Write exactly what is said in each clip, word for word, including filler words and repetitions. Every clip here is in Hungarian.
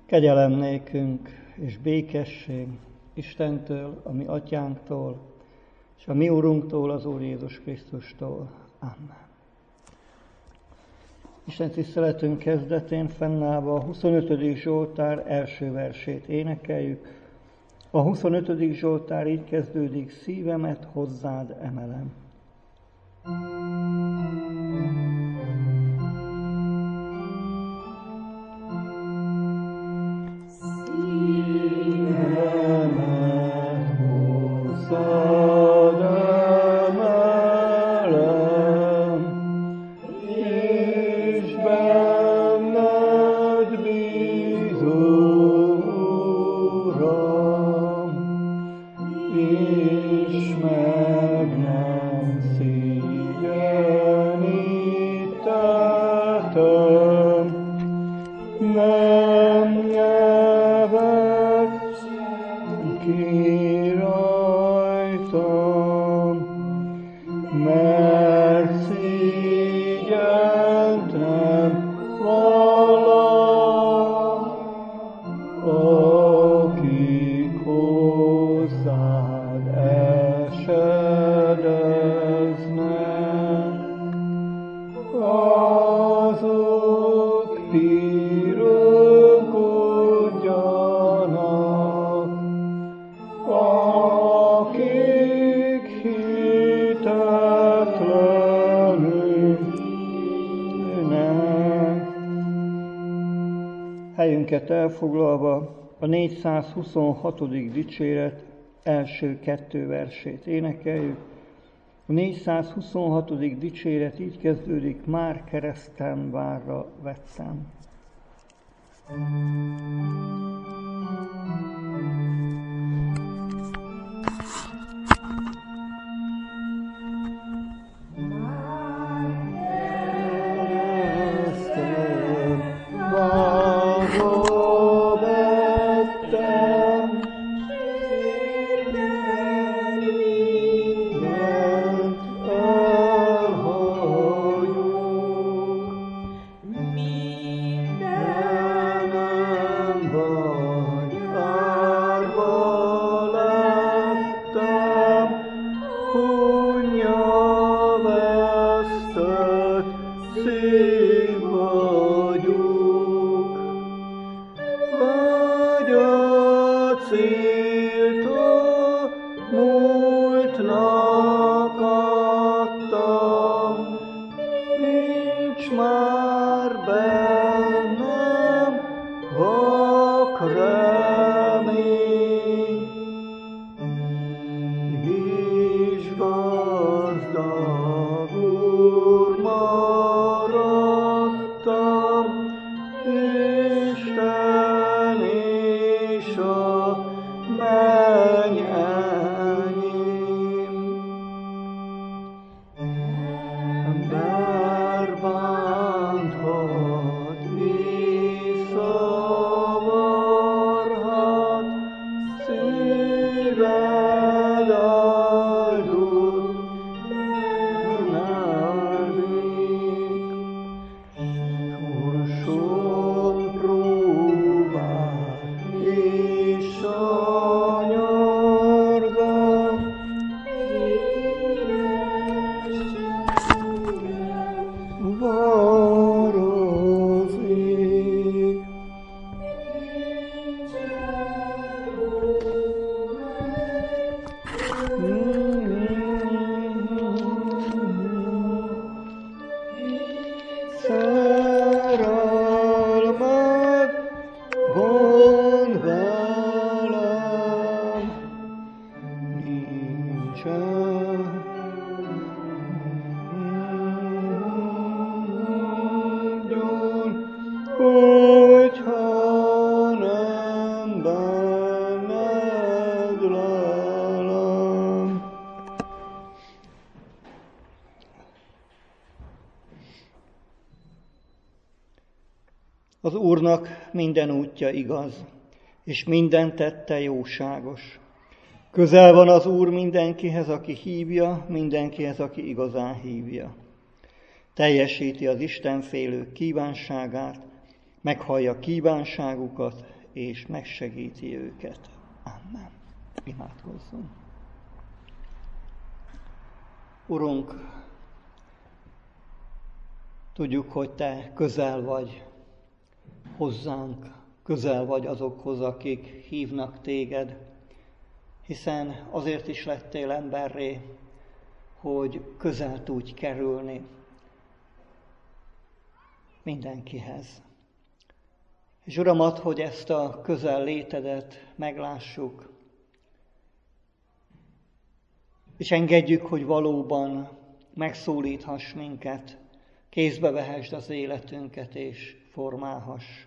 Kegyelem nékünk és békesség Istentől, a mi atyánktól, és a mi Urunktól, az Úr Jézus Krisztustól. Amen. Isten tiszteletünk kezdetén fennállva a huszonötödik Zsoltár első versét énekeljük. A huszonötödik Zsoltár így kezdődik: szívemet hozzád emelem. Helyünket elfoglalva a négyszázhuszonhatodik dicséret első kettő versét énekeljük. A négyszázhuszonhatodik dicséret így kezdődik: már kereszten várra vettem. Az Úrnak minden útja igaz, és minden tette jóságos. Közel van az Úr mindenkihez, aki hívja, mindenkihez, aki igazán hívja. Teljesíti az istenfélők kívánságát, meghallja kívánságukat, és megsegíti őket. Amen. Imádkozzunk. Urunk, tudjuk, hogy Te közel vagy hozzánk, közel vagy azokhoz, akik hívnak Téged, hiszen azért is lettél emberré, hogy közel tudj kerülni mindenkihez. És Uram, add, hogy ezt a közel létedet meglássuk, és engedjük, hogy valóban megszólíthass minket, kézbe vehesd az életünket, és formálhass.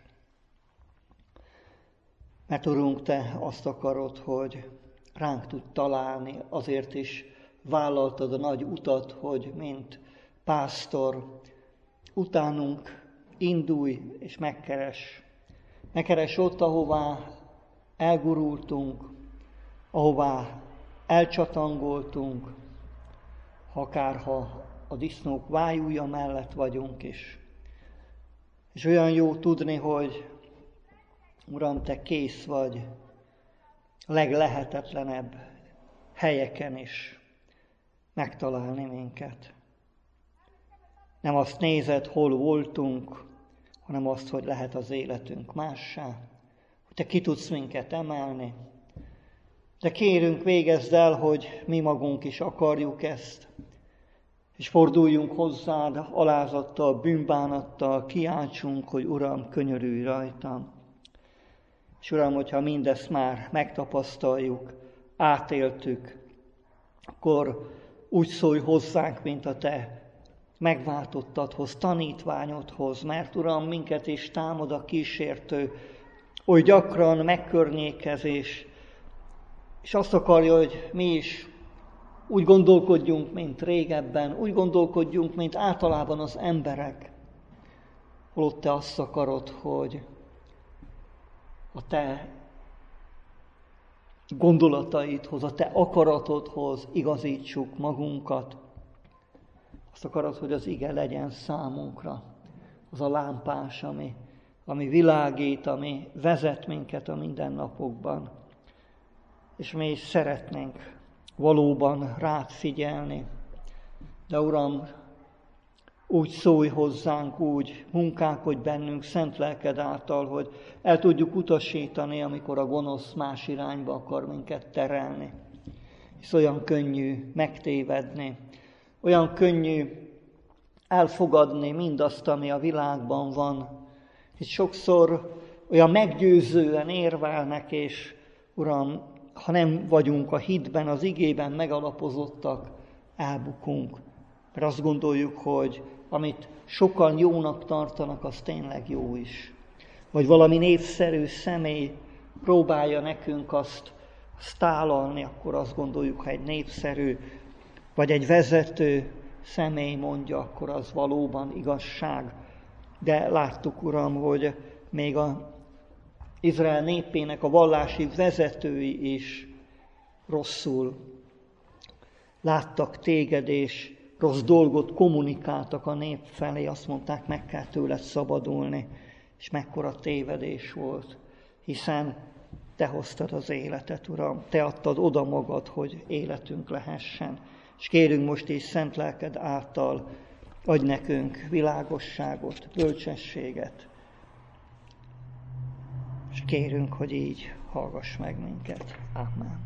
Mert Urunk, Te azt akarod, hogy ránk tud találni, azért is vállaltad a nagy utat, hogy mint pásztor utánunk indulj és megkeres. Megkeres ott, ahová elgurultunk, ahová elcsatangoltunk, akárha a disznók vájúja mellett vagyunk is. És olyan jó tudni, hogy Uram, Te kész vagy a leglehetetlenebb helyeken is megtalálni minket. Nem azt nézed, hol voltunk, hanem azt, hogy lehet az életünk mássá, hogy Te ki tudsz minket emelni. De kérünk, végezd el, hogy mi magunk is akarjuk ezt, és forduljunk hozzád alázattal, bűnbánattal, kiáltsunk, hogy Uram, könyörülj rajtam. És Uram, hogyha mindezt már megtapasztaljuk, átéltük, akkor úgy szólj hozzánk, mint a Te megváltottadhoz, tanítványodhoz, mert Uram, minket is támad a kísértő, oly gyakran megkörnyékezés, és azt akarja, hogy mi is úgy gondolkodjunk, mint régebben, úgy gondolkodjunk, mint általában az emberek. Holott Te azt akarod, hogy a Te gondolataidhoz, a Te akaratodhoz igazítsuk magunkat. Azt akarod, hogy az ige legyen számunkra, az a lámpás, ami, ami világít, ami vezet minket a mindennapokban. És mi is szeretnénk valóban rád figyelni. De Uram, úgy szólj hozzánk, úgy munkálkodj bennünk szent lelked által, hogy el tudjuk utasítani, amikor a gonosz más irányba akar minket terelni. Hisz olyan könnyű megtévedni, olyan könnyű elfogadni mindazt, ami a világban van. Hisz sokszor olyan meggyőzően érvelnek, és Uram, ha nem vagyunk a hitben, az igében megalapozottak, elbukunk. Mert azt gondoljuk, hogy amit sokan jónak tartanak, az tényleg jó is. Vagy valami népszerű személy próbálja nekünk azt, azt tálalni, akkor azt gondoljuk, ha egy népszerű, vagy egy vezető személy mondja, akkor az valóban igazság. De láttuk, Uram, hogy még a Izrael népének a vallási vezetői is rosszul láttak Téged, és rossz dolgot kommunikáltak a nép felé, azt mondták, meg kell tőled szabadulni, és mekkora tévedés volt, hiszen Te hoztad az életet, Uram, Te adtad oda magad, hogy életünk lehessen. És kérünk most is szent lelked által, adj nekünk világosságot, bölcsességet, és kérünk, hogy így hallgass meg minket. Amen.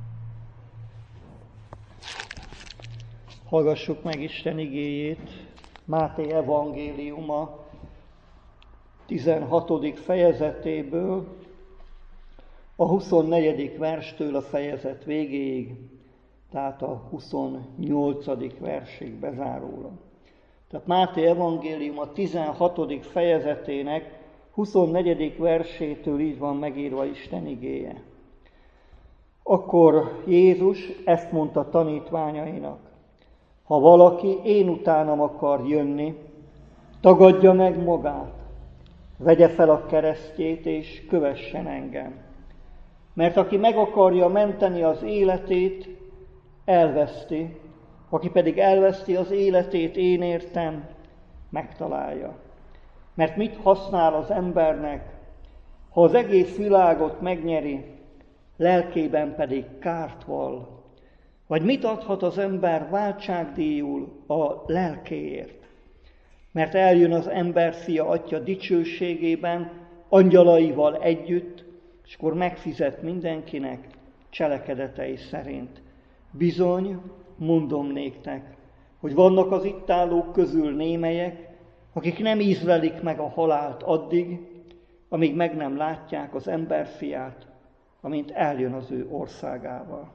Hallgassuk meg Isten igéjét, Máté evangéliuma tizenhatodik fejezetéből, a huszonnegyedik verstől a fejezet végéig, tehát a huszonnyolcadik versig bezárólag. Tehát Máté evangéliuma tizenhatodik fejezetének huszonnegyedik versétől így van megírva Isten igéje. Akkor Jézus ezt mondta tanítványainak: ha valaki én utánam akar jönni, tagadja meg magát, vegye fel a keresztjét és kövessen engem. Mert aki meg akarja menteni az életét, elveszti, aki pedig elveszti az életét én értem, megtalálja. Mert mit használ az embernek, ha az egész világot megnyeri, lelkében pedig kárt vall? Vagy mit adhat az ember váltságdíjul a lelkéért? Mert eljön az emberfia Atya dicsőségében, angyalaival együtt, és akkor megfizet mindenkinek cselekedetei szerint. Bizony, mondom néktek, hogy vannak az itt állók közül némelyek, akik nem ízlelik meg a halált addig, amíg meg nem látják az emberfiát, amint eljön az ő országával.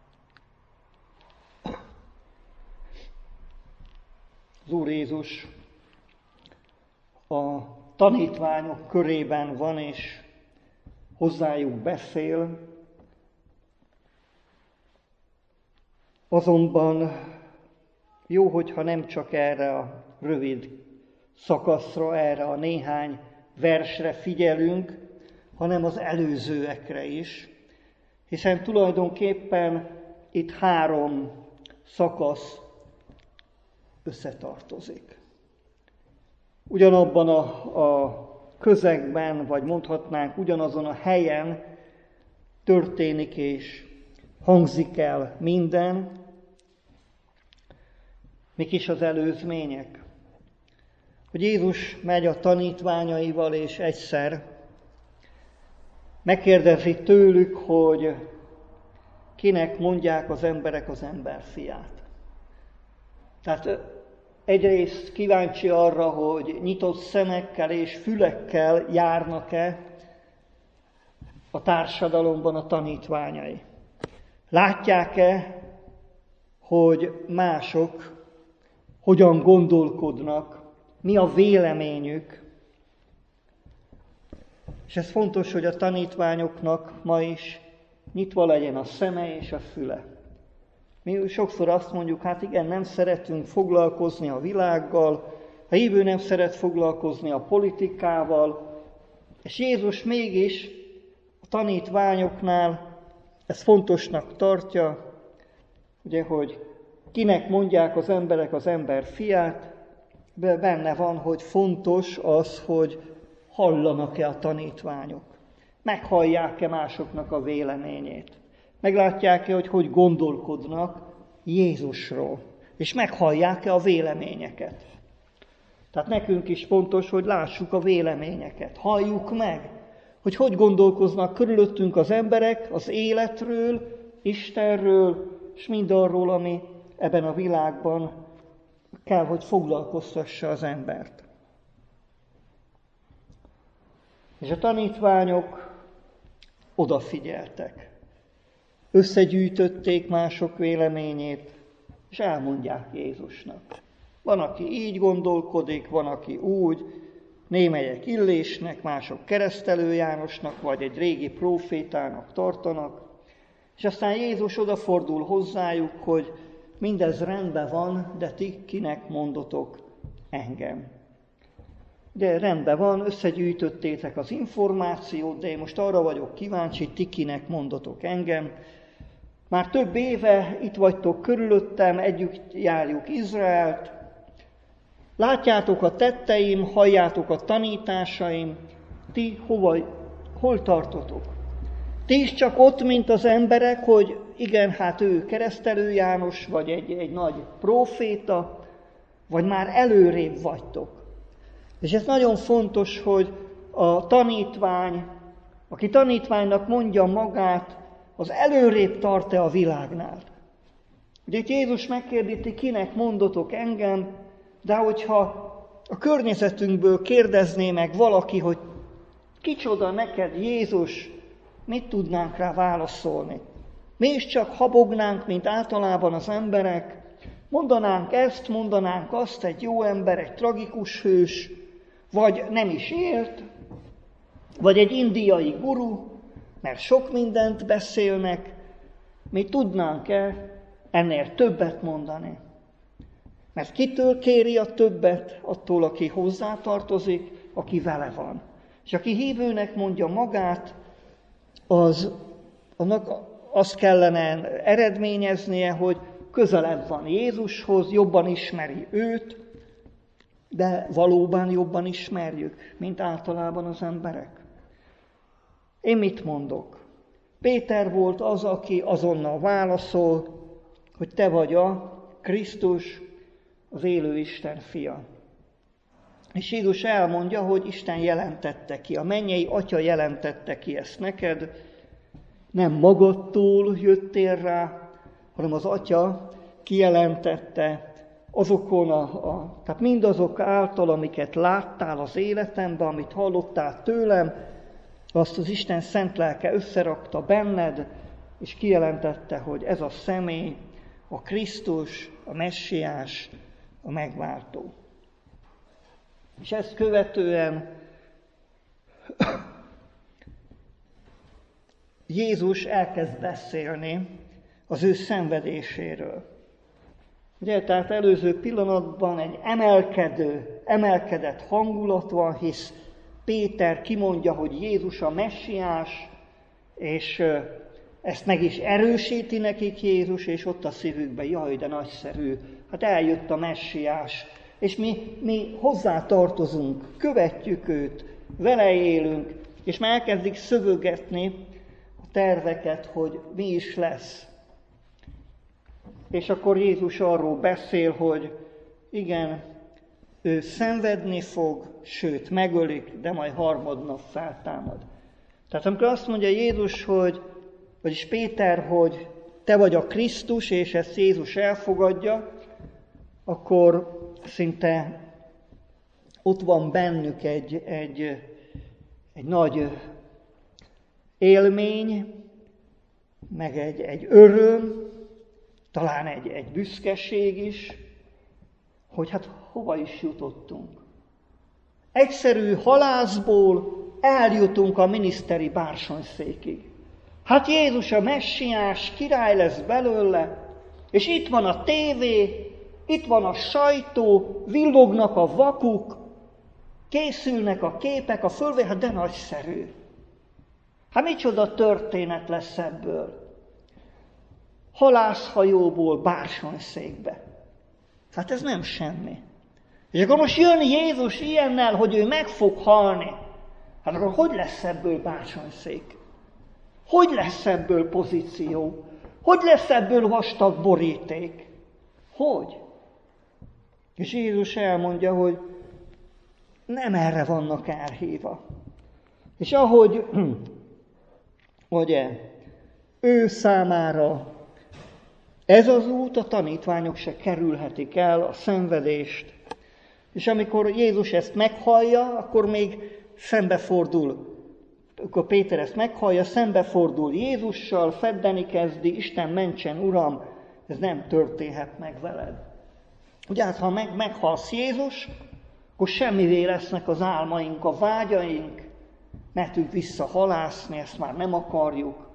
Az Úr Jézus a tanítványok körében van, és hozzájuk beszél, azonban jó, hogyha nem csak erre a rövid szakaszra, erre a néhány versre figyelünk, hanem az előzőekre is, hiszen tulajdonképpen itt három szakasz összetartozik. Ugyanabban a, a közegben, vagy mondhatnánk ugyanazon a helyen történik és hangzik el minden. Mik is az előzmények? Hogy Jézus megy a tanítványaival, és egyszer megkérdezi tőlük, hogy kinek mondják az emberek az emberfiát. Tehát egyrészt kíváncsi arra, hogy nyitott szemekkel és fülekkel járnak-e a társadalomban a tanítványai. Látják-e, hogy mások hogyan gondolkodnak, mi a véleményük. És ez fontos, hogy a tanítványoknak ma is nyitva legyen a szeme és a füle. Mi sokszor azt mondjuk, hát igen, nem szeretünk foglalkozni a világgal, a hívő nem szeret foglalkozni a politikával, és Jézus mégis a tanítványoknál ezt fontosnak tartja, ugye, hogy kinek mondják az emberek az ember fiát, benne van, hogy fontos az, hogy hallanak-e a tanítványok, meghallják-e másoknak a véleményét, meglátják-e, hogy hogy gondolkodnak Jézusról, és meghallják-e a véleményeket. Tehát nekünk is fontos, hogy lássuk a véleményeket, halljuk meg, hogy hogy gondolkoznak körülöttünk az emberek az életről, Istenről, és mindarról, ami ebben a világban kell, hogy foglalkoztassa az embert. És a tanítványok odafigyeltek. Összegyűjtötték mások véleményét, és elmondják Jézusnak. Van, aki így gondolkodik, van, aki úgy, némelyek Illésnek, mások Keresztelő Jánosnak, vagy egy régi prófétának tartanak, és aztán Jézus odafordul hozzájuk, hogy mindez rendben van, de ti kinek mondotok engem? De rendben van, összegyűjtöttétek az információt, de én most arra vagyok kíváncsi, ti kinek mondotok engem. Már több éve itt vagytok körülöttem, együtt járjuk Izraelt. Látjátok a tetteim, halljátok a tanításaim, ti hova, hol tartotok? Ti is csak ott, mint az emberek, hogy igen, hát ő Keresztelő János, vagy egy, egy nagy próféta, vagy már előrébb vagytok. És ez nagyon fontos, hogy a tanítvány, aki tanítványnak mondja magát, az előrébb tart-e a világnál. Ugye itt Jézus megkérdíti, kinek mondotok engem, de hogyha a környezetünkből kérdezné meg valaki, hogy kicsoda neked Jézus, mit tudnánk rá válaszolni? Mi is csak habognánk, mint általában az emberek, mondanánk ezt, mondanánk azt, egy jó ember, egy tragikus hős, vagy nem is élt, vagy egy indiai guru, mert sok mindent beszélnek, mi tudnánk-e ennél többet mondani? Mert kitől kéri a többet? Attól, aki hozzátartozik, aki vele van. És aki hívőnek mondja magát, az, annak azt kellene eredményeznie, hogy közelebb van Jézushoz, jobban ismeri őt, de valóban jobban ismerjük, mint általában az emberek. Én mit mondok? Péter volt az, aki azonnal válaszol, hogy te vagy a Krisztus, az élő Isten fia. És Jézus elmondja, hogy Isten jelentette ki, a mennyei Atya jelentette ki ezt neked, nem magadtól jöttél rá, hanem az Atya kijelentette azokon a, a tehát mindazok által, amiket láttál az életemben, amit hallottál tőlem, azt az Isten szent lelke összerakta benned, és kijelentette, hogy ez a személy, a Krisztus, a Messiás, a megváltó. És ezt követően Jézus elkezd beszélni az ő szenvedéséről. Ugye, tehát előző pillanatban egy emelkedő, emelkedett hangulat van, hisz Péter kimondja, hogy Jézus a Messiás, és ezt meg is erősíti nekik Jézus, és ott a szívükben, jaj, de nagyszerű, hát eljött a Messiás, és mi, mi hozzá tartozunk, követjük őt, vele élünk, és már elkezdik szövögetni a terveket, hogy mi is lesz. És akkor Jézus arról beszél, hogy igen, ő szenvedni fog, sőt, megölik, de majd harmadnap feltámad. Tehát amikor azt mondja Jézus, hogy, vagyis Péter, hogy te vagy a Krisztus, és ezt Jézus elfogadja, akkor szinte ott van bennük egy, egy, egy nagy élmény, meg egy, egy öröm, talán egy, egy büszkeség is, hogy hát hova is jutottunk. Egyszerű halászból eljutunk a miniszteri bársonyszékig. Hát Jézus a Messiás, király lesz belőle, és itt van a tévé, itt van a sajtó, villognak a vakuk, készülnek a képek, a fölvé, hát de nagyszerű. Hát micsoda történet lesz ebből? Halászhajóból bársonyszékbe. Hát ez nem semmi. És akkor most jön Jézus ilyennel, hogy ő meg fog halni. Hát akkor hogy lesz ebből bársonyszék? Hogy lesz ebből pozíció? Hogy lesz ebből vastag boríték? Hogy? És Jézus elmondja, hogy nem erre vannak elhívva. És ahogy ugye, ő számára ez az út, a tanítványok se kerülhetik el a szenvedést. És amikor Jézus ezt meghallja, akkor még szembefordul, akkor Péter ezt meghallja, szembefordul Jézussal, feddeni kezdi, Isten mentsen, Uram, ez nem történhet meg veled. Ugye hát, ha meg, meghalsz Jézus, akkor semmivé lesznek az álmaink, a vágyaink, mehetünk vissza halászni, ezt már nem akarjuk.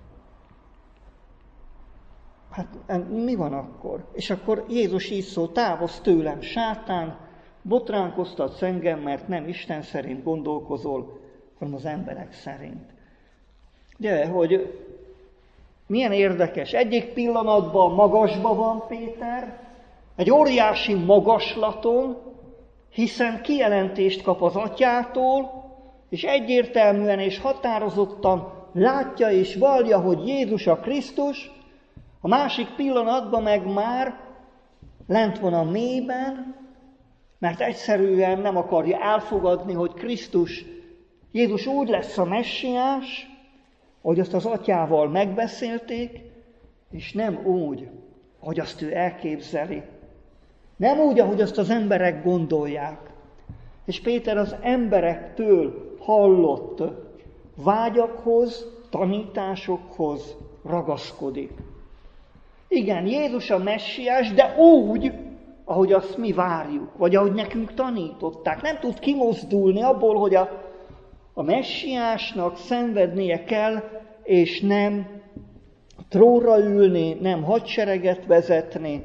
Hát mi van akkor? És akkor Jézus így szól, távozz tőlem, sátán, botránkoztatsz engem, mert nem Isten szerint gondolkozol, hanem az emberek szerint. De, hogy milyen érdekes, egyik pillanatban magasban van Péter, egy óriási magaslaton, hiszen kijelentést kap az atyától, és egyértelműen és határozottan látja és vallja, hogy Jézus a Krisztus, a másik pillanatban meg már lent van a mélyben, mert egyszerűen nem akarja elfogadni, hogy Krisztus, Jézus úgy lesz a Messiás, ahogy azt az atyával megbeszélték, és nem úgy, ahogy azt ő elképzeli. Nem úgy, ahogy azt az emberek gondolják. És Péter az emberektől hallott vágyakhoz, tanításokhoz ragaszkodik. Igen, Jézus a Messiás, de úgy, ahogy azt mi várjuk, vagy ahogy nekünk tanították. Nem tud kimozdulni abból, hogy a, a Messiásnak szenvednie kell, és nem trónra ülni, nem hadsereget vezetni,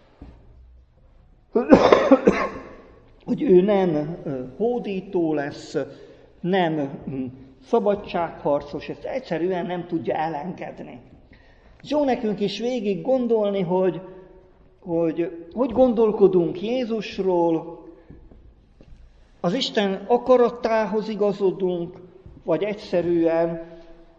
hogy ő nem hódító lesz, nem szabadságharcos, ezt egyszerűen nem tudja elengedni. Jó nekünk is végig gondolni, hogy hogy, hogy gondolkodunk Jézusról, az Isten akaratához igazodunk, vagy egyszerűen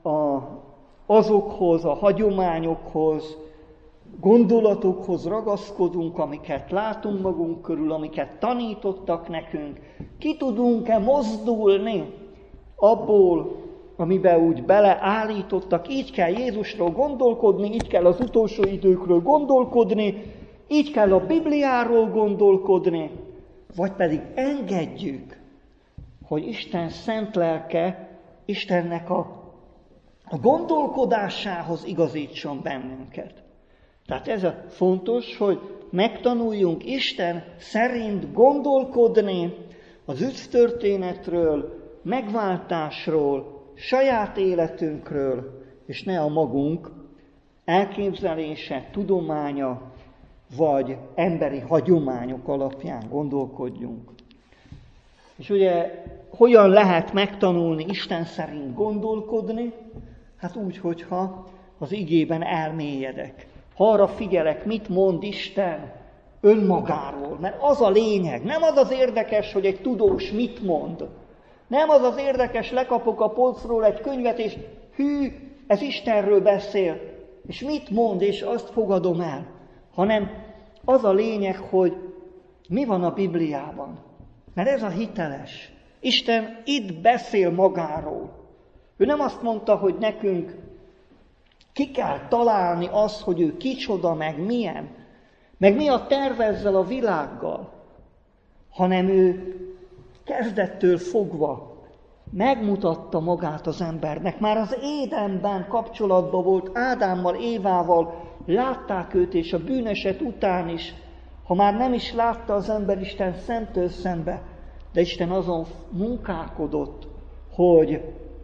a, azokhoz, a hagyományokhoz, gondolatokhoz ragaszkodunk, amiket látunk magunk körül, amiket tanítottak nekünk. Ki tudunk-e mozdulni abból, amiben úgy beleállítottak, így kell Jézusról gondolkodni, így kell az utolsó időkről gondolkodni, így kell a Bibliáról gondolkodni, vagy pedig engedjük, hogy Isten szent lelke Istennek a, a gondolkodásához igazítson bennünket. Tehát ez a fontos, hogy megtanuljunk Isten szerint gondolkodni az üdvtörténetről, megváltásról, saját életünkről, és ne a magunk elképzelése, tudománya, vagy emberi hagyományok alapján gondolkodjunk. És ugye, hogyan lehet megtanulni Isten szerint gondolkodni? Hát úgy, hogyha az igében elmélyedek. Ha arra figyelek, mit mond Isten önmagáról, mert az a lényeg, nem az az érdekes, hogy egy tudós mit mond. Nem az az érdekes, lekapok a polcról egy könyvet, és hű, ez Istenről beszél, és mit mond, és azt fogadom el. Hanem az a lényeg, hogy mi van a Bibliában. Mert ez a hiteles. Isten itt beszél magáról. Ő nem azt mondta, hogy nekünk ki kell találni azt, hogy ő kicsoda, meg milyen, meg mi a terve ezzel a világgal, hanem ő kezdettől fogva megmutatta magát az embernek. Már az Édenben kapcsolatban volt Ádámmal, Évával, látták őt, és a bűneset után is, ha már nem is látta az ember Isten szemtől szembe, de Isten azon munkálkodott, hogy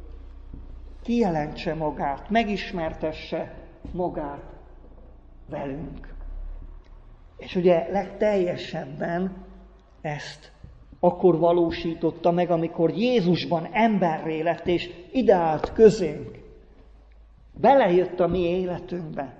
kijelentse magát, megismertesse magát velünk. És ugye legteljesebben ezt akkor valósította meg, amikor Jézusban emberré lett, és ideált közénk. Belejött a mi életünkbe.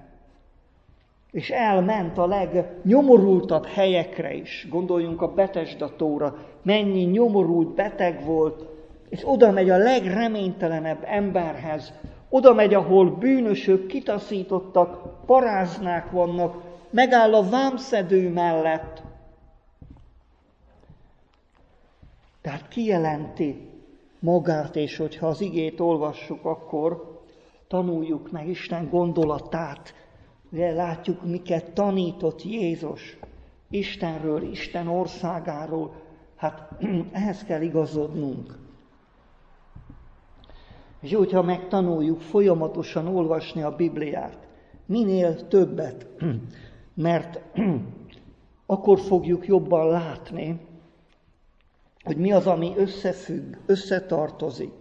És elment a legnyomorultabb helyekre is. Gondoljunk a Betesda tóra, mennyi nyomorult beteg volt, és oda megy a legreménytelenebb emberhez. Oda megy, ahol bűnösök kitaszítottak, paráznák vannak, megáll a vámszedő mellett. Tehát kijelenti magát, és hogyha az igét olvassuk, akkor tanuljuk meg Isten gondolatát. Ugye látjuk, miket tanított Jézus Istenről, Isten országáról. Hát ehhez kell igazodnunk. És jó, hogyha megtanuljuk folyamatosan olvasni a Bibliát, minél többet, mert akkor fogjuk jobban látni, hogy mi az, ami összefügg, összetartozik.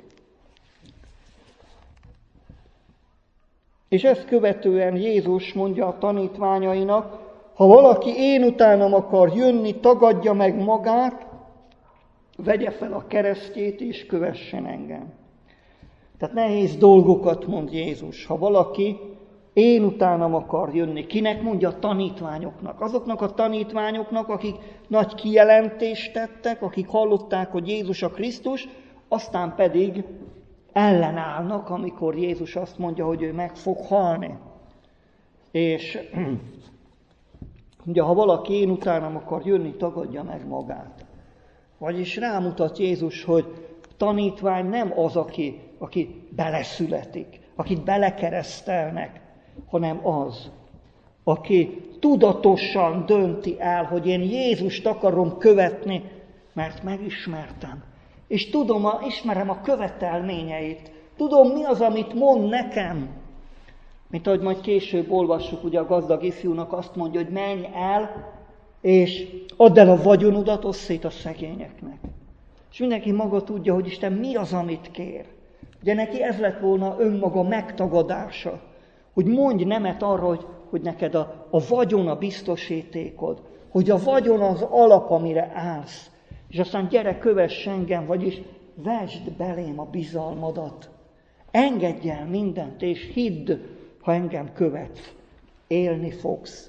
És ezt követően Jézus mondja a tanítványainak, ha valaki én utánam akar jönni, tagadja meg magát, vegye fel a keresztjét és kövessen engem. Tehát nehéz dolgokat mond Jézus. Ha valaki én utánam akar jönni, kinek mondja? A tanítványoknak. Azoknak a tanítványoknak, akik nagy kijelentést tettek, akik hallották, hogy Jézus a Krisztus, aztán pedig ellenállnak, amikor Jézus azt mondja, hogy ő meg fog halni. És ugye, ha valaki én utánam akar jönni, tagadja meg magát. Vagyis rámutat Jézus, hogy tanítvány nem az, aki, aki beleszületik, akit belekeresztelnek, hanem az, aki tudatosan dönti el, hogy én Jézust akarom követni, mert megismertem. És tudom, ismerem a követelményeit. Tudom, mi az, amit mond nekem. Mint ahogy majd később olvassuk, ugye a gazdag ifjúnak azt mondja, hogy menj el, és add el a vagyonodat, osszd szét a szegényeknek. És mindenki maga tudja, hogy Isten mi az, amit kér. Ugye neki ez lett volna önmaga megtagadása, hogy mondj nemet arra, hogy, hogy neked a, a vagyon a biztosítékod, hogy a vagyon az alap, amire állsz. És aztán gyere, kövess engem, vagyis vesd belém a bizalmadat. Engedj el mindent, és hidd, ha engem követsz. Élni fogsz.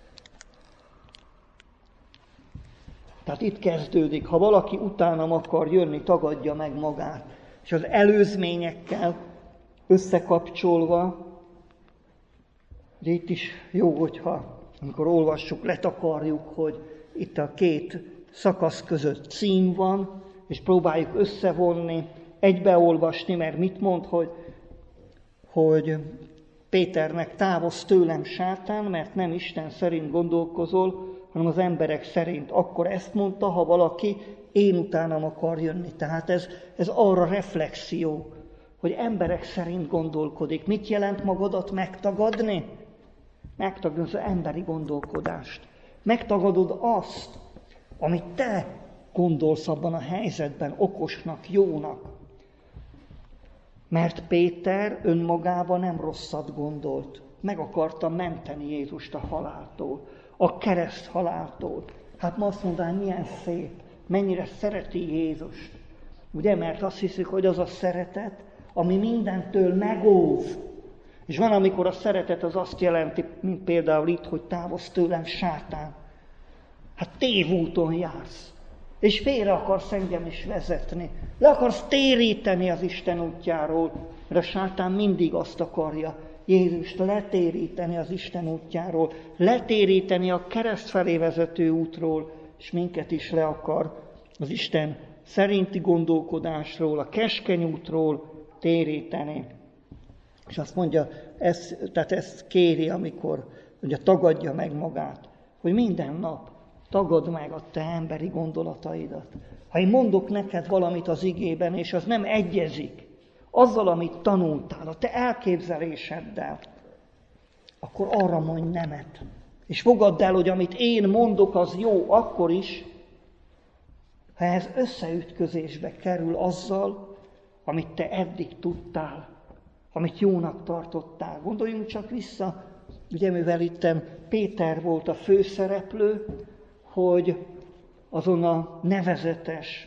Tehát itt kezdődik, ha valaki utánam akar jönni, tagadja meg magát. És az előzményekkel összekapcsolva, ugye itt is jó, hogyha amikor olvassuk, letakarjuk, hogy itt a két szakasz között cím van, és próbáljuk összevonni, egybeolvasni, mert mit mond, hogy, hogy Péternek távozz tőlem, sátán, mert nem Isten szerint gondolkozol, hanem az emberek szerint. Akkor ezt mondta, ha valaki én utánam akar jönni. Tehát ez, ez arra reflexió, hogy emberek szerint gondolkodik. Mit jelent magadat megtagadni? Megtagadod az emberi gondolkodást. Megtagadod azt, amit te gondolsz abban a helyzetben, okosnak, jónak. Mert Péter önmagában nem rosszat gondolt. Meg akarta menteni Jézust a haláltól, a kereszt haláltól. Hát ma azt mondanám, milyen szép, mennyire szereti Jézust. Ugye, mert azt hiszik, hogy az a szeretet, ami mindentől megóv. És van, amikor a szeretet az azt jelenti, mint például itt, hogy távozz tőlem, sátán. Hát tévúton jársz, és félre akarsz engem is vezetni. Le akarsz téríteni az Isten útjáról, mert a sátán mindig azt akarja, Jézust letéríteni az Isten útjáról, letéríteni a kereszt felé vezető útról, és minket is le akar az Isten szerinti gondolkodásról, a keskeny útról téríteni. És azt mondja, ez, tehát ezt kéri, amikor ugye, tagadja meg magát, hogy minden nap tagadd meg a te emberi gondolataidat. Ha én mondok neked valamit az igében, és az nem egyezik azzal, amit tanultál, a te elképzeléseddel, akkor arra mondj nemet. És fogadd el, hogy amit én mondok, az jó akkor is, ha ez összeütközésbe kerül azzal, amit te eddig tudtál, amit jónak tartottál. Gondoljunk csak vissza, ugye mivel itten Péter volt a főszereplő, hogy azon a nevezetes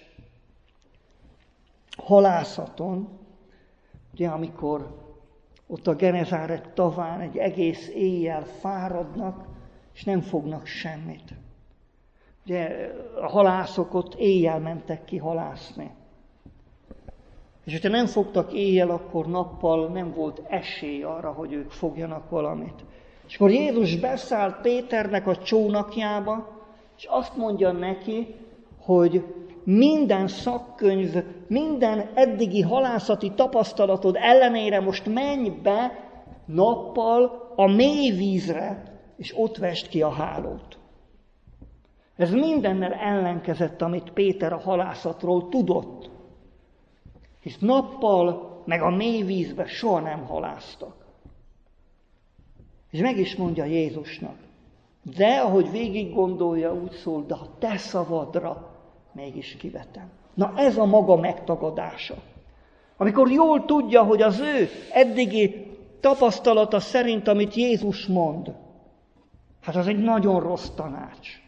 halászaton, ugye amikor ott a Genezáret taván egy egész éjjel fáradnak, és nem fognak semmit. Ugye a halászok ott éjjel mentek ki halászni. És hogyha nem fogtak éjjel, akkor nappal nem volt esély arra, hogy ők fogjanak valamit. És akkor Jézus beszállt Péternek a csónakjába, és azt mondja neki, hogy minden szakkönyv, minden eddigi halászati tapasztalatod ellenére most menj be nappal a mély vízre, és ott vesd ki a hálót. Ez mindennel ellenkezett, amit Péter a halászatról tudott. Hisz nappal, meg a mély vízbe soha nem halásztak. És meg is mondja Jézusnak, de ahogy végig gondolja, úgy szól, de a te szavadra mégis kivetem. Na ez a maga megtagadása. Amikor jól tudja, hogy az ő eddigi tapasztalata szerint, amit Jézus mond, hát az egy nagyon rossz tanács.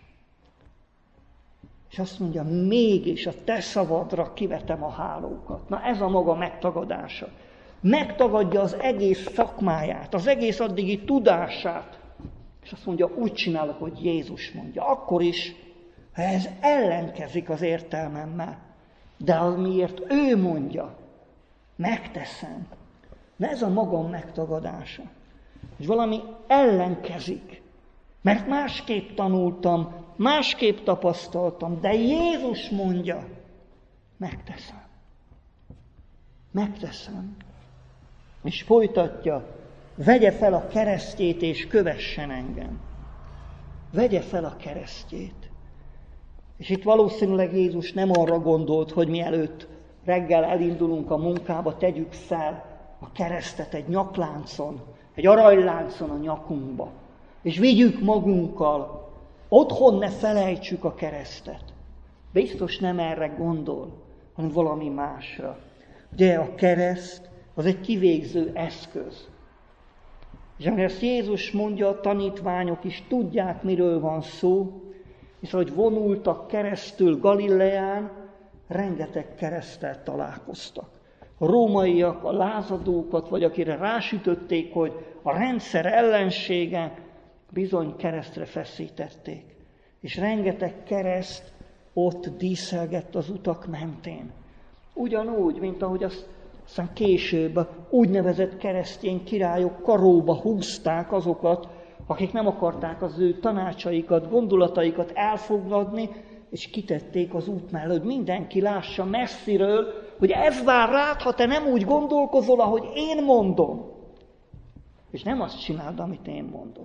És azt mondja, mégis a te szavadra kivetem a hálókat. Na ez a maga megtagadása. Megtagadja az egész szakmáját, az egész addigi tudását. És azt mondja, úgy csinálok, hogy Jézus mondja. Akkor is, ha ez ellenkezik az értelmemmel. De az miért ő mondja, megteszem. Na ez a magam megtagadása. És valami ellenkezik. Mert másképp tanultam, másképp tapasztaltam, de Jézus mondja, megteszem. Megteszem. És folytatja, vegye fel a keresztjét és kövessen engem. Vegye fel a keresztjét. És itt valószínűleg Jézus nem arra gondolt, hogy mielőtt reggel elindulunk a munkába, tegyük fel a keresztet egy nyakláncon, egy aranyláncon a nyakunkba, és vigyük magunkkal, otthon ne felejtsük a keresztet. Biztos nem erre gondol, hanem valami másra. Ugye a kereszt az egy kivégző eszköz. És amikor ezt Jézus mondja, a tanítványok is tudják, miről van szó, és ahogy vonultak keresztül Galileán, rengeteg kereszttel találkoztak. A rómaiak, a lázadókat, vagy akire rásütötték, hogy a rendszer ellensége, bizony keresztre feszítették. És rengeteg kereszt ott díszelgett az utak mentén. Ugyanúgy, mint ahogy azt Aztán később úgynevezett keresztény királyok karóba húzták azokat, akik nem akarták az ő tanácsaikat, gondolataikat elfogadni, és kitették az út mellett, hogy mindenki lássa messziről, hogy ez vár rád, ha te nem úgy gondolkozol, ahogy én mondom. És nem azt csináld, amit én mondok.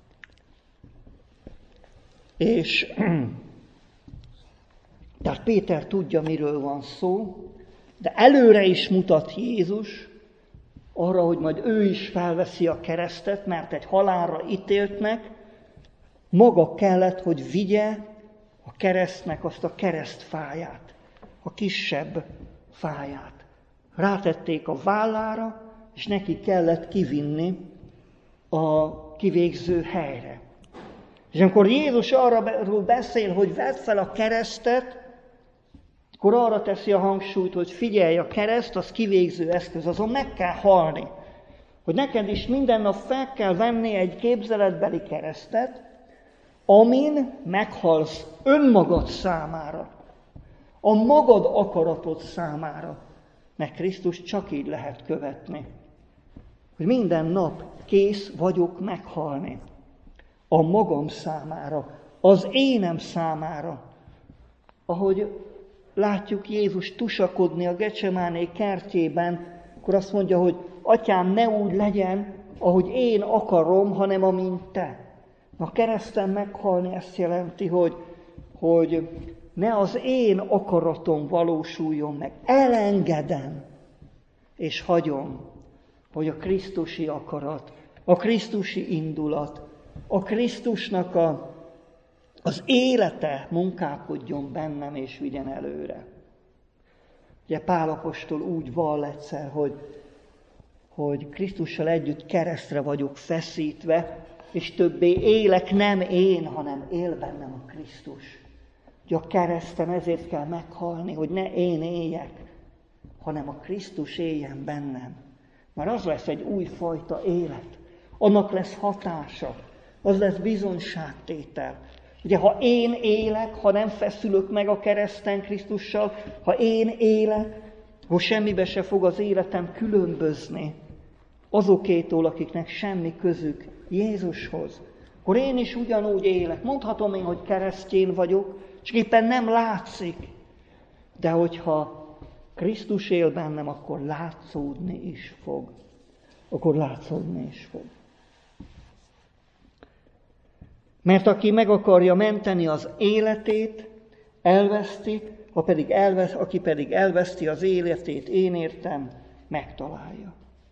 És tehát Péter tudja, miről van szó, de előre is mutat Jézus arra, hogy majd ő is felveszi a keresztet, mert egy halálra ítéltnek, maga kellett, hogy vigye a keresztnek azt a keresztfáját, a kisebb fáját. Rátették a vállára, és neki kellett kivinni a kivégző helyre. És amikor Jézus arról beszél, hogy vedd fel a keresztet, akkor arra teszi a hangsúlyt, hogy figyelj, a kereszt, az kivégző eszköz, azon meg kell halni. Hogy neked is minden nap fel kell venni egy képzeletbeli keresztet, amin meghalsz önmagad számára, a magad akaratod számára, mert Krisztus csak így lehet követni. Hogy minden nap kész vagyok meghalni. A magam számára, az énem számára. Ahogy látjuk Jézus tusakodni a Gecsemáné kertjében, akkor azt mondja, hogy Atyám, ne úgy legyen, ahogy én akarom, hanem amint te. A kereszten meghalni ezt jelenti, hogy, hogy ne az én akaratom valósuljon meg. Elengedem és hagyom, hogy a krisztusi akarat, a krisztusi indulat, a Krisztusnak a, az élete munkálkodjon bennem és vigyen előre. Ugye Pál apostol úgy vall egyszer, hogy, hogy Krisztussal együtt keresztre vagyok feszítve, és többé élek nem én, hanem él bennem a Krisztus. Ugye a kereszten ezért kell meghalni, hogy ne én éljek, hanem a Krisztus éljen bennem. Mert az lesz egy újfajta élet. Annak lesz hatása. Az lesz bizonyságtétel. Ugye, ha én élek, ha nem feszülök meg a kereszten Krisztussal, ha én élek, hogy semmibe se fog az életem különbözni azokétól, akiknek semmi közük Jézushoz, akkor én is ugyanúgy élek. Mondhatom én, hogy keresztény vagyok, csak éppen nem látszik. De hogyha Krisztus él bennem, akkor látszódni is fog. Akkor látszódni is fog. Mert aki meg akarja menteni az életét, elveszti, ha pedig elvesz, aki pedig elveszti az életét, én értem, megtalálja.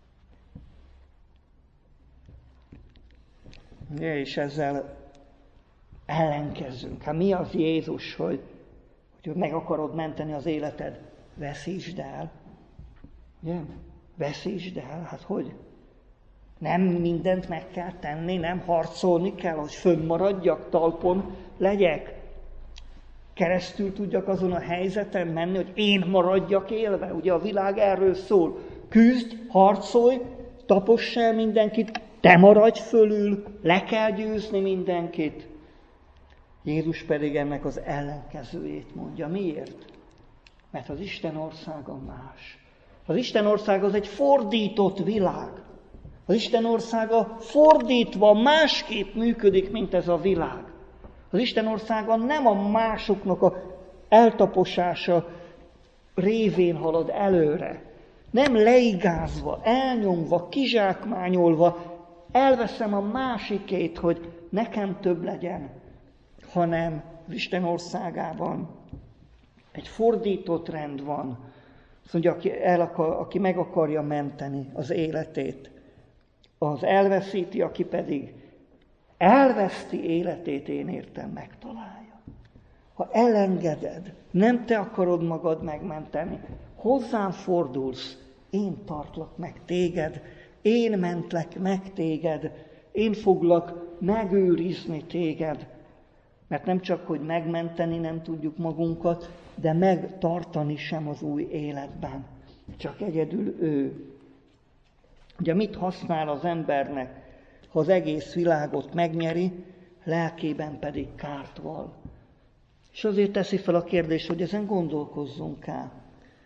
Ja, és ezzel ellenkezzünk. Hát mi az Jézus, hogy, hogy meg akarod menteni az életed? Veszítsd el. Ugye? Veszítsd el. Hát hogy? Nem mindent meg kell tenni, nem harcolni kell, hogy fönnmaradjak, talpon legyek. Keresztül tudjak azon a helyzeten menni, hogy én maradjak élve. Ugye a világ erről szól. Küzdj, harcolj, taposs el mindenkit, te maradj fölül, le kell győzni mindenkit. Jézus pedig ennek az ellenkezőjét mondja. Miért? Mert az Isten országa más. Az Isten országa az egy fordított világ. Az Isten országa fordítva másképp működik, mint ez a világ. Az Isten országa nem a másoknak a eltaposása révén halad előre. Nem leigázva, elnyomva, kizsákmányolva, elveszem a másikét, hogy nekem több legyen, hanem az Isten országában egy fordított rend van. Azt mondja, aki, el akar, aki meg akarja menteni az életét, az elveszíti, aki pedig elveszti életét, én értem, megtalálja. Ha elengeded, nem te akarod magad megmenteni, hozzám fordulsz, én tartlak meg téged, én mentlek meg téged, én foglak megőrizni téged. Mert nem csak, hogy megmenteni nem tudjuk magunkat, de megtartani sem az új életben. Csak egyedül ő. Ugye mit használ az embernek, ha az egész világot megnyeri, lelkében pedig kárt val? És azért teszi fel a kérdést, hogy ezen gondolkozzunk el.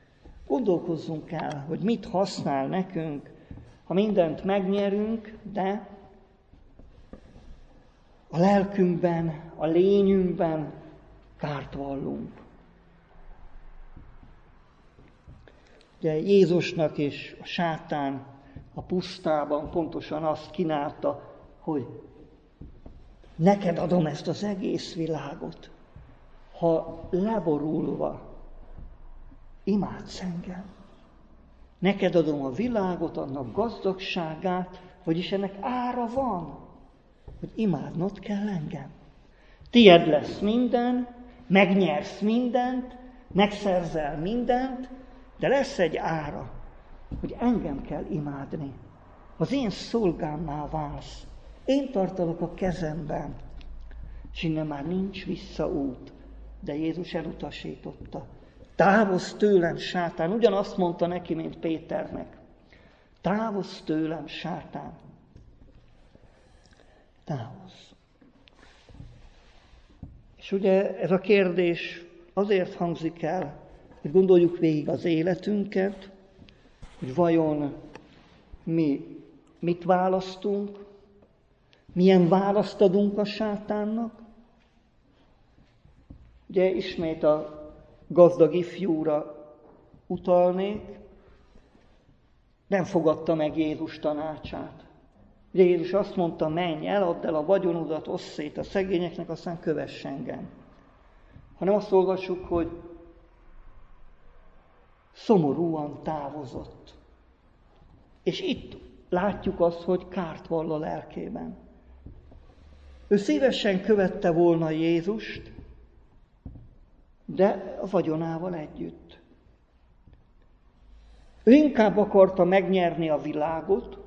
Gondolkozzunk el, hogy mit használ nekünk, ha mindent megnyerünk, de a lelkünkben, a lényünkben kárt vallunk. Ugye Jézusnak és a sátán a pusztában pontosan azt kínálta, hogy neked adom ezt az egész világot, ha leborulva imádsz engem. Neked adom a világot, annak gazdagságát, vagyis ennek ára van, hogy imádnod kell engem. Tied lesz minden, megnyersz mindent, megszerzel mindent, de lesz egy ára, hogy engem kell imádni. Az én szolgámmá válsz. Én tartalak a kezemben, és innen már nincs visszaút. De Jézus elutasította. Távozz tőlem, sátán. Ugyanazt mondta neki, mint Péternek. Távozz tőlem, sátán. Távozz. És ugye ez a kérdés azért hangzik el, hogy gondoljuk végig az életünket, hogy vajon mi mit választunk, milyen választ adunk a sátánnak. Ugye ismét a gazdag ifjúra utalnék, nem fogadta meg Jézus tanácsát. Ugye Jézus azt mondta, menj, eladd el a vagyonodat, osszd szét a szegényeknek, aztán kövess engem. Hanem azt olvassuk, hogy szomorúan távozott. És itt látjuk azt, hogy kárt vall a lelkében. Ő szívesen követte volna Jézust, de a vagyonával együtt. Ő inkább akarta megnyerni a világot,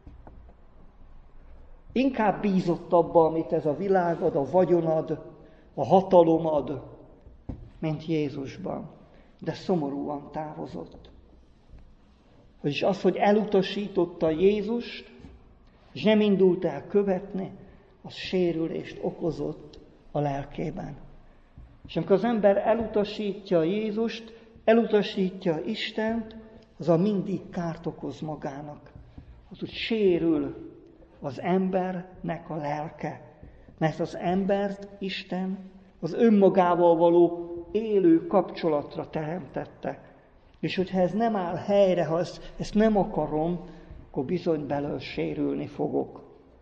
inkább bízott abba, amit ez a világ ad, a vagyon ad, a hatalom ad, mint Jézusban. De szomorúan távozott. Vagyis az, hogy elutasította Jézust, és nem indult el követni, az sérülést okozott a lelkében. És amikor az ember elutasítja Jézust, elutasítja Istent, az a mindig kárt okoz magának. Az úgy sérül az embernek a lelke. Mert az embert Isten az önmagával való élő kapcsolatra teremtette. És hogyha ez nem áll helyre, ha ezt, ezt nem akarom, akkor bizony belől sérülni fogok.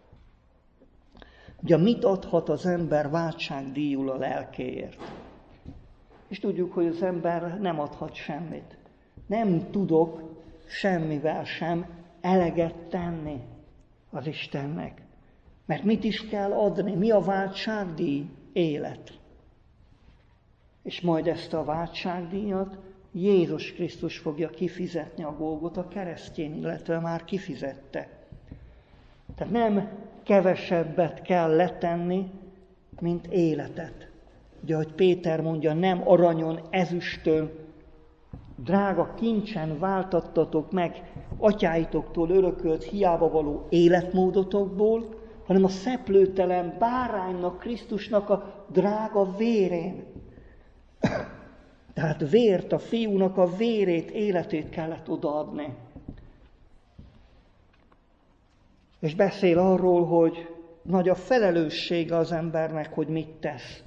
Ugye mit adhat az ember váltságdíjul a lelkéért? És tudjuk, hogy az ember nem adhat semmit. Nem tudok semmivel sem eleget tenni az Istennek. Mert mit is kell adni? Mi a váltságdíj? Élet. És majd ezt a váltságdíjat Jézus Krisztus fogja kifizetni a Golgota keresztjén, illetve már kifizette. Tehát nem kevesebbet kell letenni, mint életet. Ugye, ahogy Péter mondja, nem aranyon, ezüstön, drága kincsen váltattatok meg atyáitoktól örökölt hiába való életmódotokból, hanem a szeplőtelen báránynak, Krisztusnak a drága vérén. Tehát vért, a fiúnak a vérét, életét kellett odaadni. És beszél arról, hogy nagy a felelőssége az embernek, hogy mit tesz.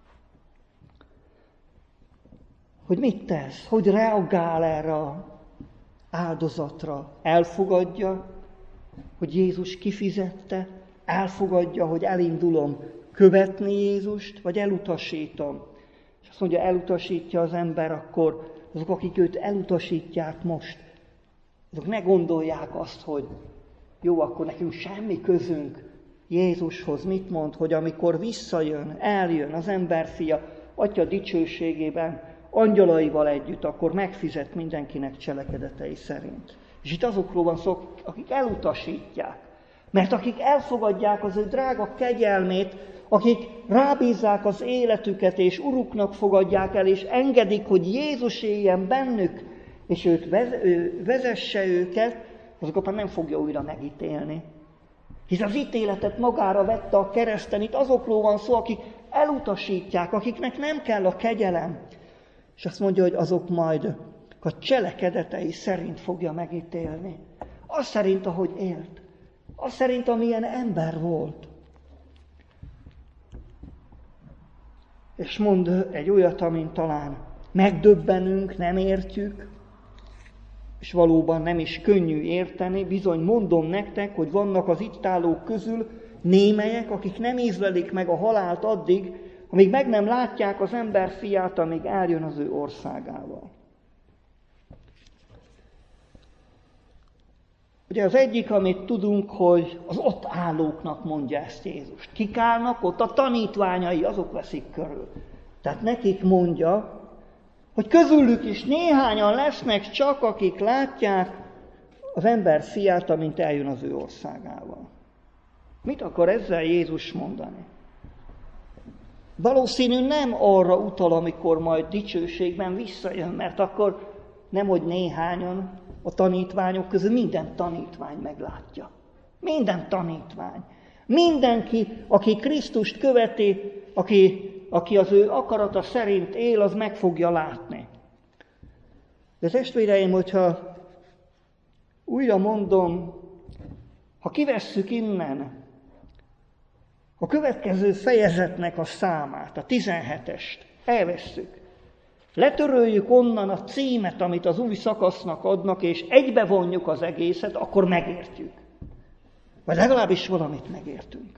Hogy mit tesz, hogy reagál erre az áldozatra. Elfogadja, hogy Jézus kifizette, elfogadja, hogy elindulom követni Jézust, vagy elutasítom. És azt mondja, elutasítja az ember, akkor azok, akik őt elutasítják most, azok ne gondolják azt, hogy jó, akkor nekünk semmi közünk Jézushoz. Mit mond, hogy amikor visszajön, eljön az emberfia Atya dicsőségében, angyalaival együtt, akkor megfizet mindenkinek cselekedetei szerint. És itt azokról van szó, akik elutasítják. Mert akik elfogadják az ő drága kegyelmét, akik rábízzák az életüket, és uruknak fogadják el, és engedik, hogy Jézus éljen bennük, és őt vezesse őket, azokat már nem fogja újra megítélni. Hisz az ítéletet magára vette a kereszten, itt azokról van szó, akik elutasítják, akiknek nem kell a kegyelem. És azt mondja, hogy azok majd a cselekedetei szerint fogja megítélni. Az szerint, ahogy élt. Az szerint, amilyen ember volt. És mond egy olyat, amin talán megdöbbenünk, nem értjük, és valóban nem is könnyű érteni. Bizony mondom nektek, hogy vannak az itt állók közül némelyek, akik nem ízlelik meg a halált addig, amíg meg nem látják az ember fiát, amíg eljön az ő országával. Ugye az egyik, amit tudunk, hogy az ott állóknak mondja ezt Jézus. Kik állnak ott? A tanítványai, azok veszik körül. Tehát nekik mondja, hogy közülük is néhányan lesznek csak, akik látják az ember fiát, amint eljön az ő országával. Mit akar ezzel Jézus mondani? Valószínű nem arra utal, amikor majd dicsőségben visszajön, mert akkor nemhogy néhányan a tanítványok közül minden tanítvány meglátja. Minden tanítvány. Mindenki, aki Krisztust követi, aki, aki az ő akarata szerint él, az meg fogja látni. De testvéreim, hogyha újra mondom, ha kivesszük innen a következő fejezetnek a számát, a tizenhetest, elvesszük, letöröljük onnan a címet, amit az új szakasznak adnak, és egybevonjuk az egészet, akkor megértjük. Vagy legalábbis valamit megértünk.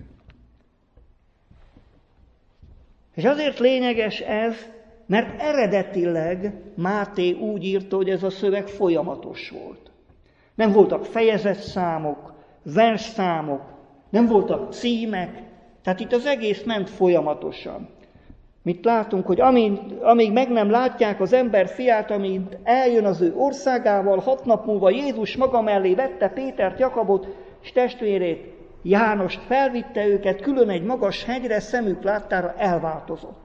És azért lényeges ez, mert eredetileg Máté úgy írta, hogy ez a szöveg folyamatos volt. Nem voltak fejezetszámok, versszámok, nem voltak címek, tehát itt az egész ment folyamatosan. Mit látunk, hogy amíg, amíg meg nem látják az ember fiát, amíg eljön az ő országával, hat nap múlva Jézus maga mellé vette Pétert, Jakabot és testvérét, Jánost, felvitte őket külön egy magas hegyre, szemük láttára elváltozott.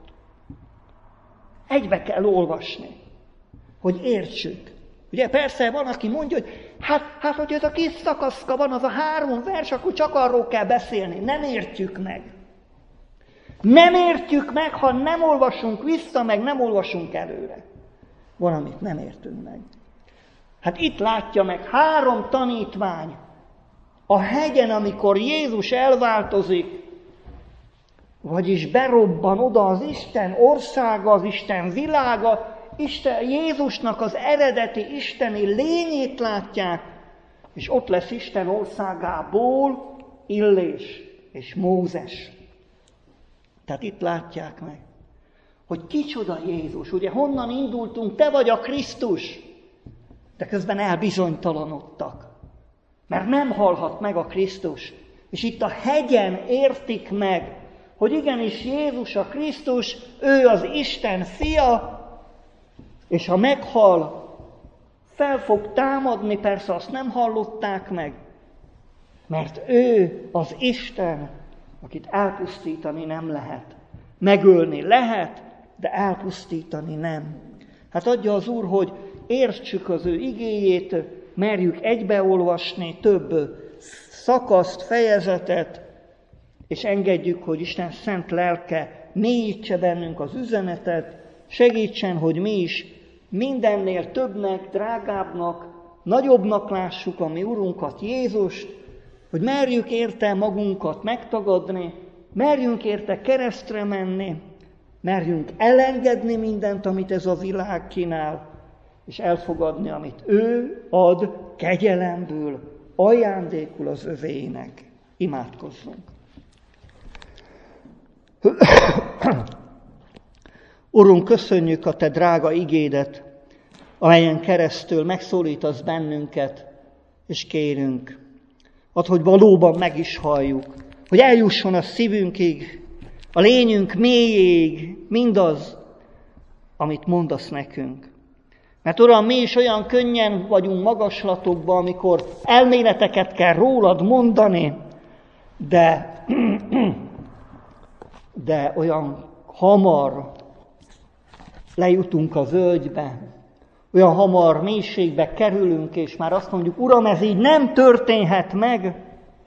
Egybe kell olvasni, hogy értsük. Ugye persze van, aki mondja, hogy hát, hát hogy ez a kis szakaszka van, az a három vers, akkor csak arról kell beszélni. Nem értjük meg. Nem értjük meg, ha nem olvasunk vissza, meg nem olvasunk előre. Van, amit nem értünk meg. Hát itt látja meg három tanítvány a hegyen, amikor Jézus elváltozik, vagyis berobban oda az Isten országa, az Isten világa, Isten, Jézusnak az eredeti isteni lényét látják, és ott lesz Isten országából Illés és Mózes. Tehát itt látják meg, hogy kicsoda Jézus. Ugye honnan indultunk, te vagy a Krisztus, de közben elbizonytalanodtak, mert nem halhat meg a Krisztus. És itt a hegyen értik meg, hogy igenis Jézus a Krisztus, ő az Isten fia, és ha meghal, fel fog támadni, persze azt nem hallották meg, mert ő az Isten, akit elpusztítani nem lehet. Megölni lehet, de elpusztítani nem. Hát adja az Úr, hogy értsük az ő igéjét, merjük egybeolvasni több szakaszt, fejezetet, és engedjük, hogy Isten szent lelke mélyítse bennünk az üzenetet, segítsen, hogy mi is mindennél többnek, drágábbnak, nagyobbnak lássuk a mi Urunkat, Jézust, hogy merjük érte magunkat megtagadni, merjünk érte keresztre menni, merjünk elengedni mindent, amit ez a világ kínál, és elfogadni, amit ő ad kegyelemből, ajándékul az övéinek. Imádkozzunk! Urunk, köszönjük a te drága igédet, amelyen keresztül megszólítasz bennünket, és kérünk, add, hogy valóban meg is halljuk, hogy eljusson a szívünkig, a lényünk mélyéig mindaz, amit mondasz nekünk. Mert Uram, mi is olyan könnyen vagyunk magaslatokban, amikor elméleteket kell rólad mondani, de, de olyan hamar lejutunk a völgybe, olyan hamar mélységbe kerülünk, és már azt mondjuk, Uram, ez így nem történhet meg,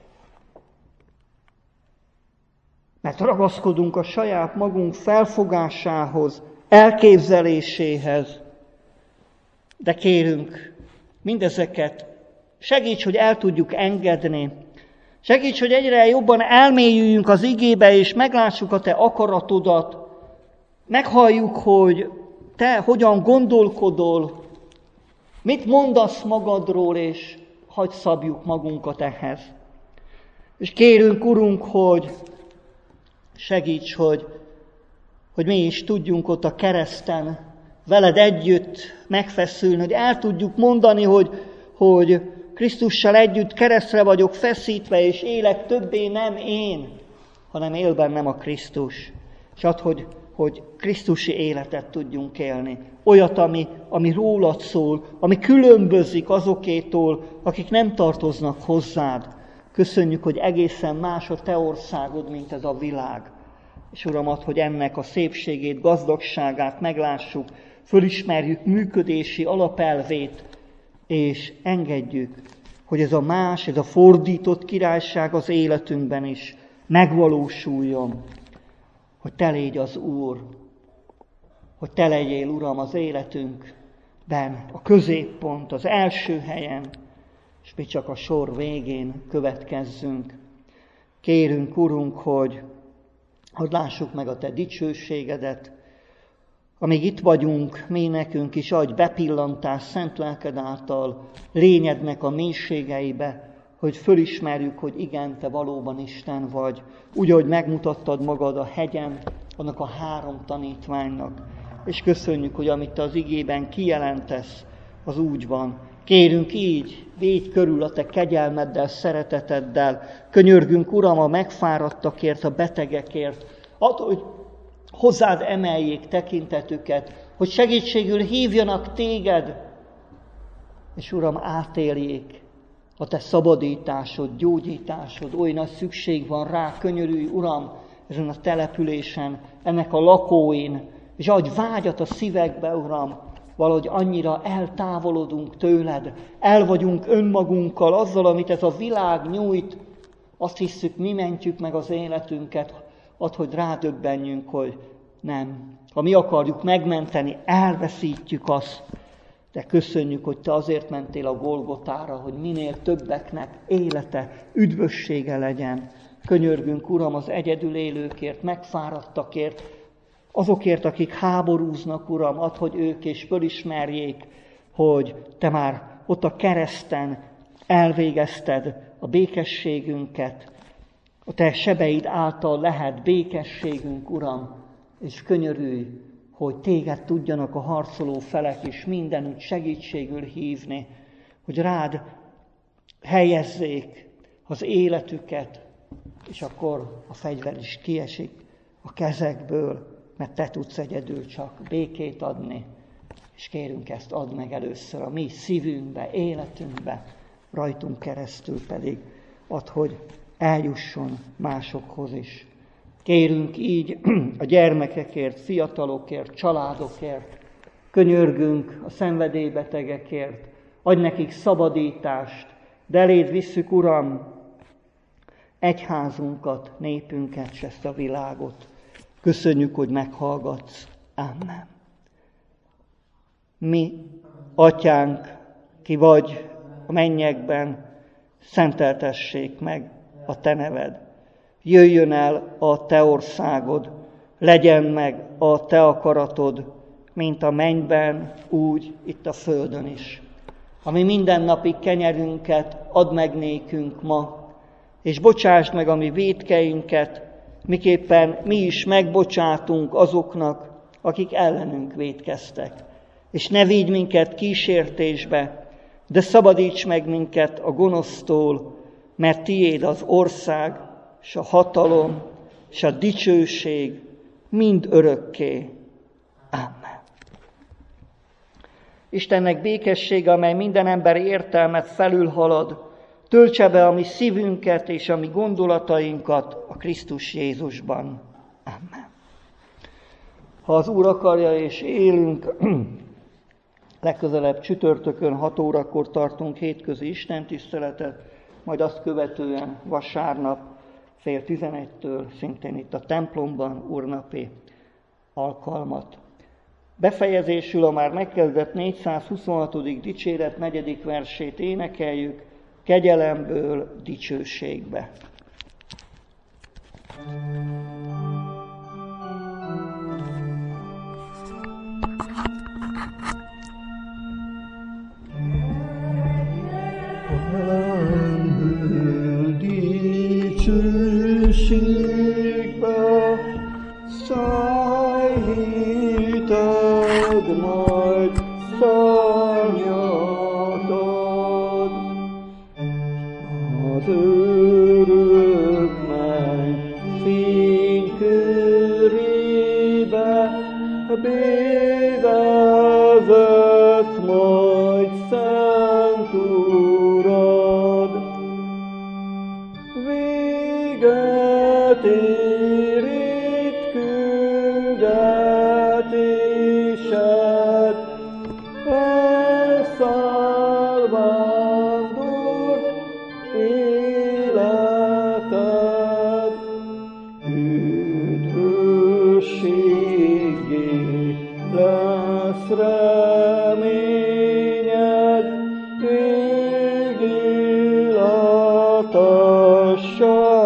mert ragaszkodunk a saját magunk felfogásához, elképzeléséhez, De kérünk, mindezeket segíts, hogy el tudjuk engedni. Segíts, hogy egyre jobban elmélyüljünk az igébe, és meglássuk a te akaratodat. Meghalljuk, hogy te hogyan gondolkodol, mit mondasz magadról, és hadd szabjuk magunkat ehhez. És kérünk, Urunk, hogy segíts, hogy, hogy mi is tudjunk ott a kereszten veled együtt megfeszülni, hogy el tudjuk mondani, hogy, hogy Krisztussal együtt keresztre vagyok feszítve, és élek többé nem én, hanem él bennem a Krisztus. És add, hogy, hogy Krisztusi életet tudjunk élni. Olyat, ami, ami rólad szól, ami különbözik azokétól, akik nem tartoznak hozzád. Köszönjük, hogy egészen más a te országod, mint ez a világ. És Uram, add, hogy ennek a szépségét, gazdagságát meglássuk, fölismerjük működési alapelvét, és engedjük, hogy ez a más, ez a fordított királyság az életünkben is megvalósuljon, hogy te légy az Úr, hogy te legyél, Uram, az életünkben, a középpont, az első helyen, és mi csak a sor végén következzünk. Kérünk, Urunk, hogy hadd lássuk meg a te dicsőségedet, amíg itt vagyunk, mi nekünk is adj bepillantást szent lelked által lényednek a mélységeibe, hogy fölismerjük, hogy igen, te valóban Isten vagy. Úgy, ahogy megmutattad magad a hegyen, annak a három tanítványnak. És köszönjük, hogy amit te az igében kijelentesz, az úgy van. Kérünk így, védj körül a te kegyelmeddel, szereteteddel. Könyörgünk, Uram, a megfáradtakért, a betegekért. Add, hogy hozzád emeljék tekintetüket, hogy segítségül hívjanak téged, és Uram, átéljék a te szabadításod, gyógyításod. Oly nagy szükség van rá, könyörülj, Uram, ezen a településen, ennek a lakóin, és adj vágyat a szívekbe, Uram, valahogy annyira eltávolodunk tőled, el vagyunk önmagunkkal, azzal, amit ez a világ nyújt, azt hisszük, mi mentjük meg az életünket. Add, hogy rádöbbenjünk, hogy nem. Ha mi akarjuk megmenteni, elveszítjük azt. De köszönjük, hogy te azért mentél a Golgotára, hogy minél többeknek élete, üdvössége legyen. Könyörgünk, Uram, az egyedül élőkért, megfáradtakért, azokért, akik háborúznak, Uram, add, hogy ők is fölismerjék, hogy te már ott a kereszten elvégezted a békességünket, a te sebeid által lehet békességünk, Uram, és könyörülj, hogy téged tudjanak a harcoló felek is mindenütt segítségül hívni, hogy rád helyezzék az életüket, és akkor a fegyver is kiesik a kezekből, mert te tudsz egyedül csak békét adni, és kérünk ezt, add meg először a mi szívünkbe, életünkbe, rajtunk keresztül pedig add, hogy eljusson másokhoz is. Kérünk így a gyermekekért, fiatalokért, családokért, könyörgünk a szenvedélybetegekért, adj nekik szabadítást, de eléd visszük, Uram, egyházunkat, népünket, s ezt a világot. Köszönjük, hogy meghallgatsz. Amen. Mi, Atyánk, ki vagy a mennyekben, szenteltessék meg a te neved. Jöjjön el a te országod, legyen meg a te akaratod, mint a mennyben, úgy itt a földön is. Ami mindennapi kenyerünket add meg nékünk ma, és bocsásd meg a mi vétkeinket, miképpen mi is megbocsátunk azoknak, akik ellenünk vétkeztek. És ne vigy minket kísértésbe, de szabadíts meg minket a gonosztól, mert tiéd az ország, s a hatalom, s a dicsőség mind örökké. Amen. Istennek békessége, amely minden emberi értelmet felülhalad, töltse be a mi szívünket és a mi gondolatainkat a Krisztus Jézusban. Amen. Ha az Úr akarja és élünk, legközelebb csütörtökön hat órakor tartunk hétközi istentiszteletet, majd azt követően vasárnap fél tizenegytől szintén itt a templomban úrnapi alkalmat. Befejezésül a már megkezdett négyszázhuszonhatodik dicséret negyedik versét énekeljük, kegyelemből dicsőségbe. Kegyelemből dicsőségbe szállítod majd szárnyatod, az örök menny fénykörébe bévezet majd szent Urad. Véget ér itt küldetésed, elszáll vándor életed, üdvösségé lesz reményed, végéletessel.